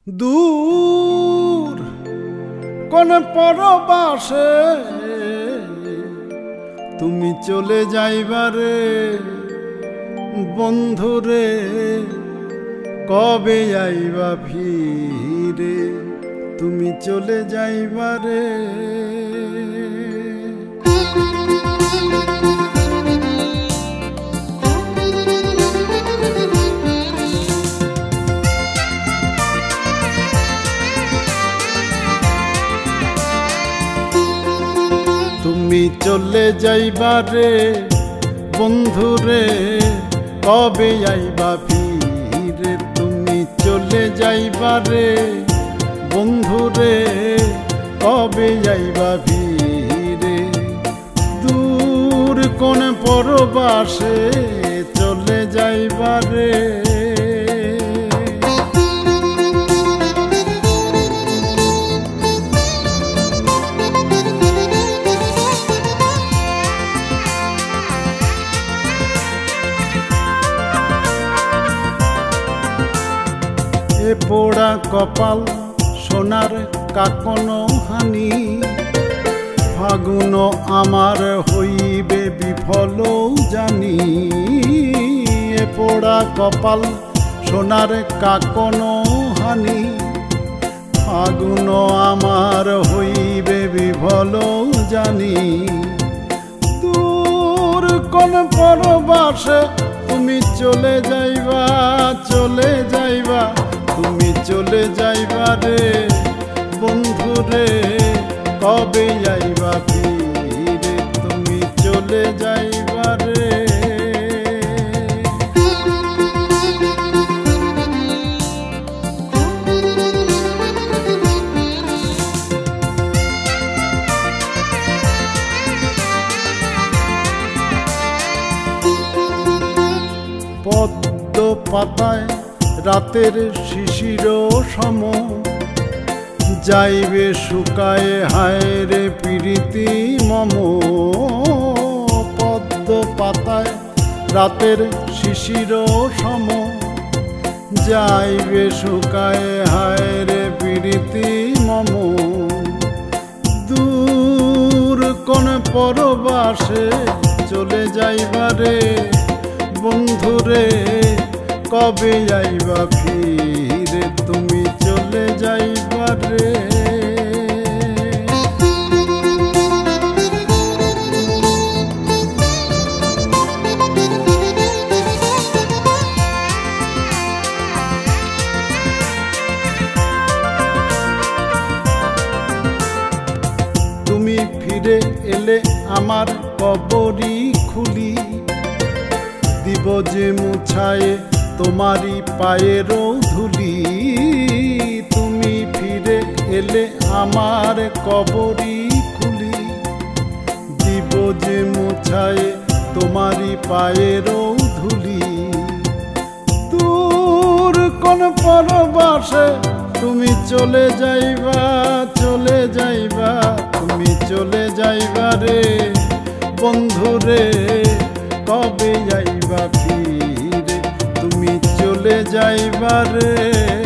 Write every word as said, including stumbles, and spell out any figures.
দূর কোন পরবাসে তুমি চলে যাইবারে বন্ধুরে, কবে আইবা ফিরে তুমি চলে যাইবারে। তুমি চলে যাইবারে বন্ধুরে, কবে আইবা ফিরে তুমি চলে যাইবারে বন্ধুরে, কবে আইবা ফিরে। দূর কোন পরবাসে চলে যাইবারে। এ পোড়া কপাল সোনার কাকন হানি, ফাগুন আমার হইবে বিফল জানি। এ পোড়া কপাল সোনার কাকন হানি, ফাগুন আমার হইবে বিফল জানি। দূর কোন পরবাসে তুমি চলে যাইবা, চলে যাইবা তুমি চলে যাইবারে বন্ধুরে, কবে আইবা ফিরে তুমি চলে যাইবারে। পদ্ম পাতায় রাতের শিশির সম, যাইবে শুকায় হায় রে প্রীতি মম। পদ্ম পাতায় রাতের শিশির সম, যাইবে শুকায় হায় রে প্রীতি মম। দূর কোন পরবাসে চলে যাইবারে বন্ধুরে, কবে আইবা ফিরে তুমি চলে যাইবারে। তুমি ফিরে এলে আমার কবরি খুলি, দিব যে মুছায়ে তোমারি পায়ের ধুলি। তুমি ফিরে এলে আমার কবরি খুলি, দিব যে মুছায়ে তোমারি পায়ের ধুলি। দূর কোন পরবাসে তুমি চলে যাইবা, চলে যাইবা তুমি চলে যাইবারে বন্ধুরে, কবে আইবা ফিরে তুমি চলে যাইবারে।